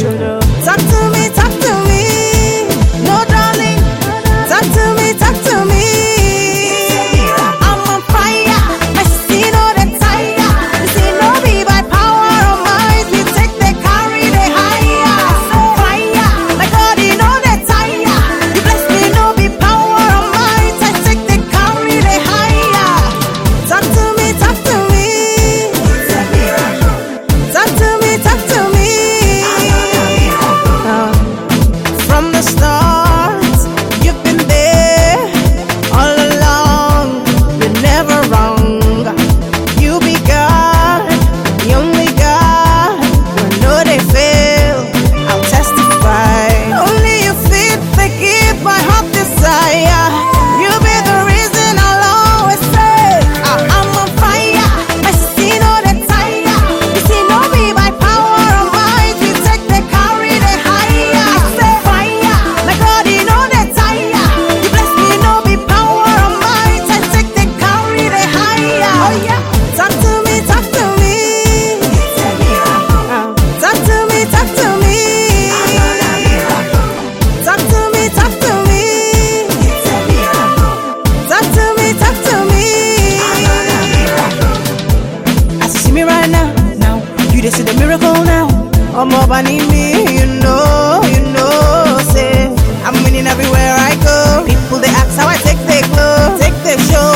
Talk to me, talk to me. No, darling. Talk to me, talk to me. I'm on fire. I see no the tire. You see no be by power or might. We take the carry the higher. Fire. My God, you know the tire. You bless me, no be power or might. I take the carry the higher. Talk to me, talk to me. Talk to me, talk to me. From the start, you've been there all along. You're never wrong. You be God, the only God. You know they fail, I'll testify. Only you fit the give my heart desire. You be the reason I'll always say I'm on fire. I see no the tire. You see no be by power or might. You take the carry the higher. I say fire. My God, you know the tire. You bless me, no be power or might. I take the carry the higher. Oh yeah. Talk to me, talk to me. Talk to me, talk to me. Talk to me, talk to me. Talk to me, talk to me. As you see me right now, you just see the miracle now. I'm up, I need me, you know, say I'm winning everywhere I go. People they ask how I take the glow, take the show.